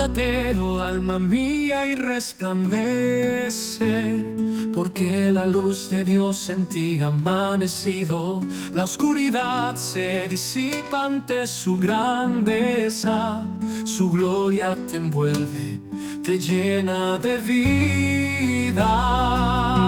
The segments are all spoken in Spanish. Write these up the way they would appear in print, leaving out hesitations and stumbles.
Levántate, oh alma mía, y resplandece, porque la luz de Dios en ti ha amanecido. La oscuridad se disipa ante su grandeza, su gloria te envuelve, te llena de vida.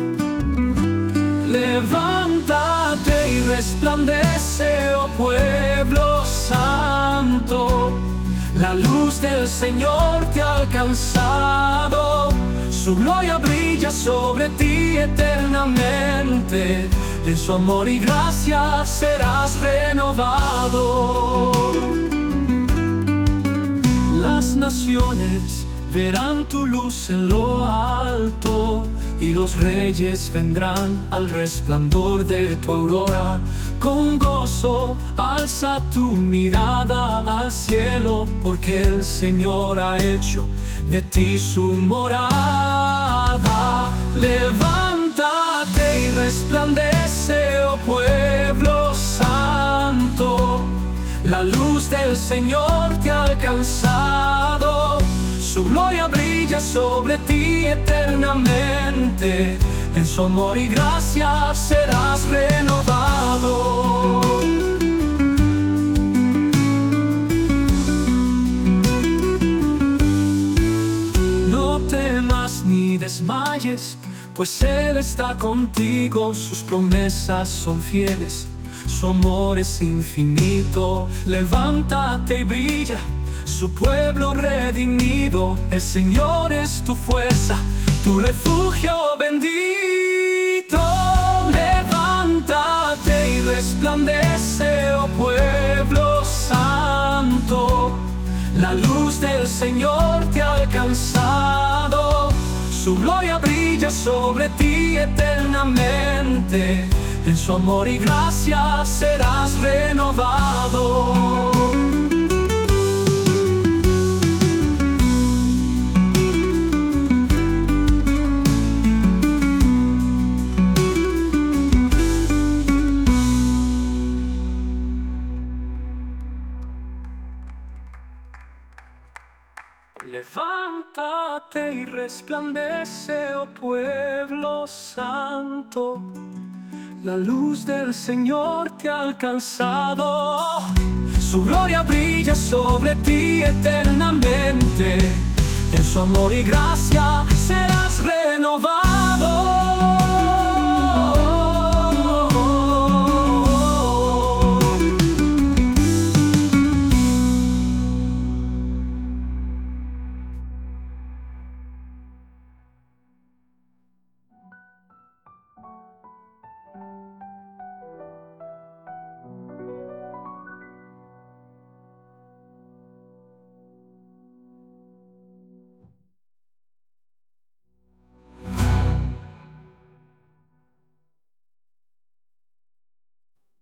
Levántate y resplandece, oh pueblo santo. La luz del Señor te ha alcanzado, su gloria brilla sobre ti eternamente. En su amor y gracia serás renovado. Las naciones verán tu luz en lo alto, y los reyes vendrán al resplandor de tu aurora. Con gozo alza tu mirada al cielo, porque el Señor ha hecho de ti su morada. Levántate y resplandece, oh pueblo santo. La luz del Señor te ha alcanzado, su gloria brilla sobre ti eternamente. En su amor y gracia serás renovado. No temas ni desmayes, pues Él está contigo. Sus promesas son fieles, su amor es infinito. Levántate y brilla, su pueblo redimido. El Señor es tu fuerza, tu refugio bendito. Levántate y resplandece, oh pueblo santo. La luz del Señor te ha alcanzado, su gloria brilla sobre ti eternamente. En su amor y gracia serás renovado. Levántate y resplandece, oh pueblo santo. La luz del Señor te ha alcanzado, su gloria brilla sobre ti eternamente. En su amor y gracia serás renovado.